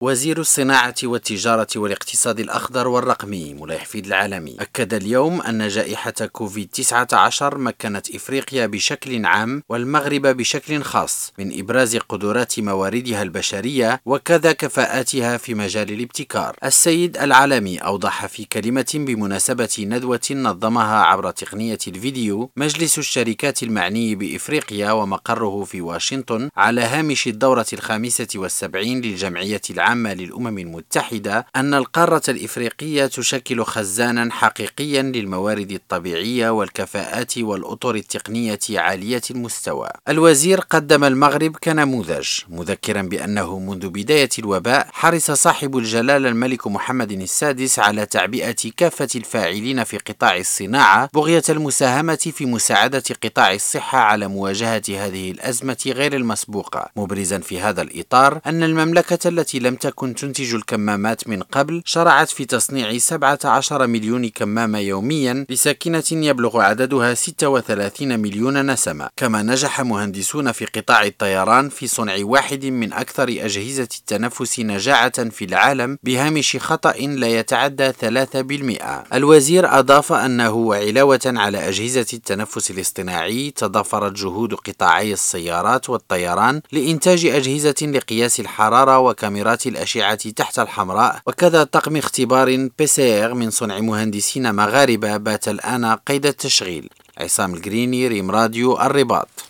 وزير الصناعة والتجارة والاقتصاد الأخضر والرقمي مولاي حفيد العالمي أكد اليوم أن جائحة كوفيد-19 مكنت إفريقيا بشكل عام والمغرب بشكل خاص من إبراز قدرات مواردها البشرية وكذا كفاءاتها في مجال الابتكار. السيد العالمي أوضح في كلمة بمناسبة ندوة نظمها عبر تقنية الفيديو مجلس الشركات المعني بإفريقيا ومقره في واشنطن على هامش الدورة 75 للجمعية العامة للأمم المتحدة أن القارة الإفريقية تشكل خزانا حقيقيا للموارد الطبيعية والكفاءات والأطر التقنية عالية المستوى. الوزير قدم المغرب كنموذج مذكرا بأنه منذ بداية الوباء حرص صاحب الجلالة الملك محمد السادس على تعبئة كافة الفاعلين في قطاع الصناعة بغية المساهمة في مساعدة قطاع الصحة على مواجهة هذه الأزمة غير المسبوقة، مبرزا في هذا الإطار أن المملكة التي لم تكن تنتج الكمامات من قبل شرعت في تصنيع 17 مليون كمامة يوميا لساكنة يبلغ عددها 36 مليون نسمة. كما نجح مهندسون في قطاع الطيران في صنع واحد من أكثر أجهزة التنفس نجاعة في العالم بهامش خطأ لا يتعدى 3%. الوزير أضاف أنه وعلاوة على أجهزة التنفس الاصطناعي تضافرت جهود قطاعي السيارات والطيران لإنتاج أجهزة لقياس الحرارة وكاميرات الأشعة تحت الحمراء وكذا طقم اختبار PCR من صنع مهندسين مغاربة بات الآن قيد التشغيل. عصام القريني، ريم راديو، الرباط.